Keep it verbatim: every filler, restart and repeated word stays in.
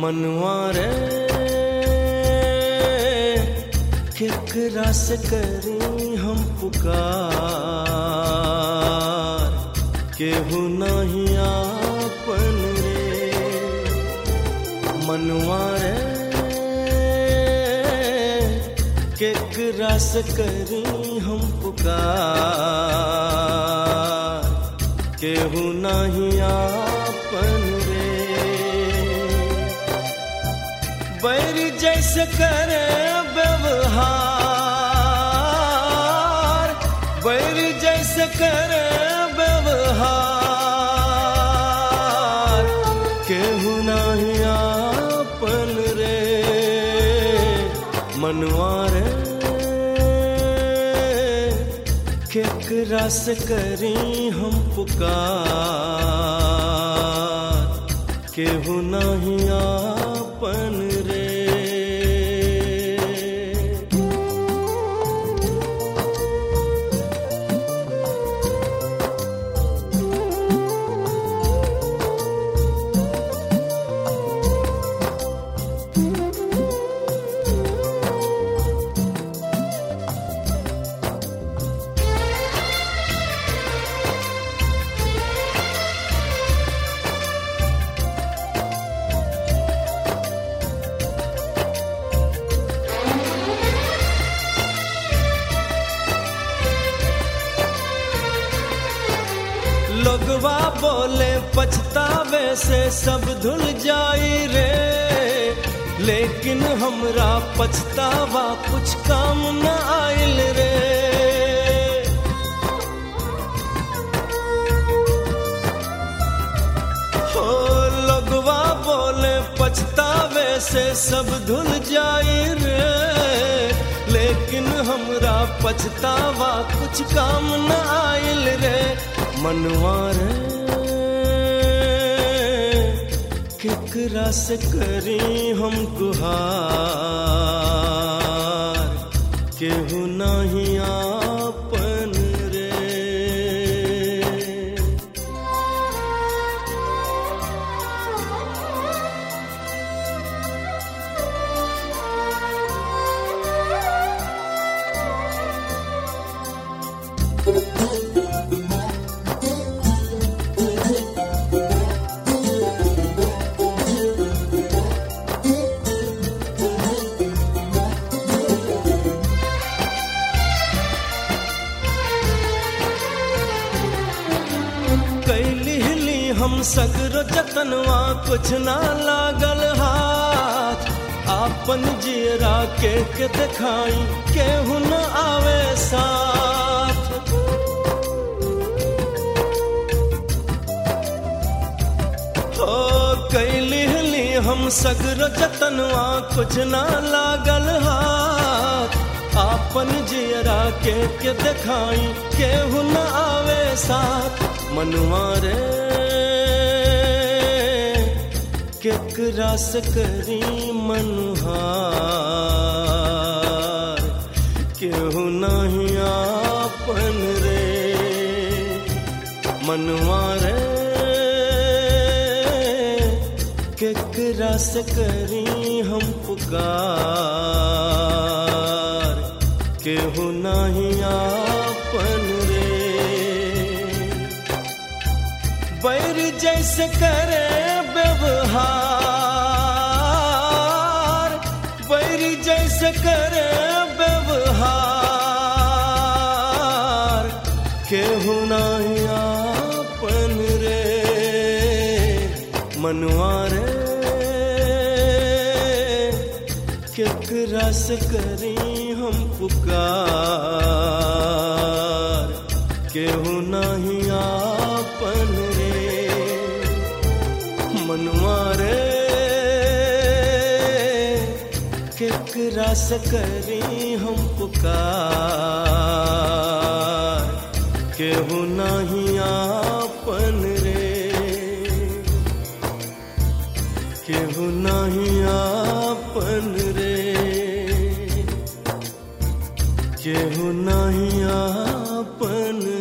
मनवा रे केकरा से करी हम पुकार, केहू नहीं आपन रे। मनवा रे केकरा से करी हम पुकार, केहू नहीं आपन रे। बैर जैसे करे व्यवहार, बैर जैसे करे व्यवहार, केहू नहीं आपन रे। मनवा रे केकरा से करी हम पुकार, केहू नहीं आपन रे। लोगवा बोले पछतावे से सब धुल जाई रे, लेकिन हमरा पछतावा कुछ काम न आइल रे। हो लोगवा बोले पछतावे से सब धुल जाई रे, लेकिन हमरा पछतावा कुछ काम न आइल रे। मनवा रे केकरा से करी हम गुहार, केहू नहीं आपन रे। हम सगरो जतनवा कुछ ना लागल हाथ, आपन जियरा के के दिखाई केहू न आवे साथ। हो कैली हली हम सगरो जतनवा कुछ ना लागल हाथ, आपन जियरा के के दिखाई केहू न आवे साथ। मनवा रे केकरा से करी मनुहार, केहू नहीं आपन रे। मनवा रे केकरा से करी हम पुकार, केहू नहीं आपन रे। बैर जैसे करे व्यवहार, बैर जैसे करे व्यवहार, केहू नहीं आपन रे। मनवा रे केकरा से करी हम पुकार, केहू नहीं आपन रे। मनवा रे केकरा से करी हम पुकार, केहू नहीं आपन रे। केहू नहीं आपन रे, केहू नहीं आपन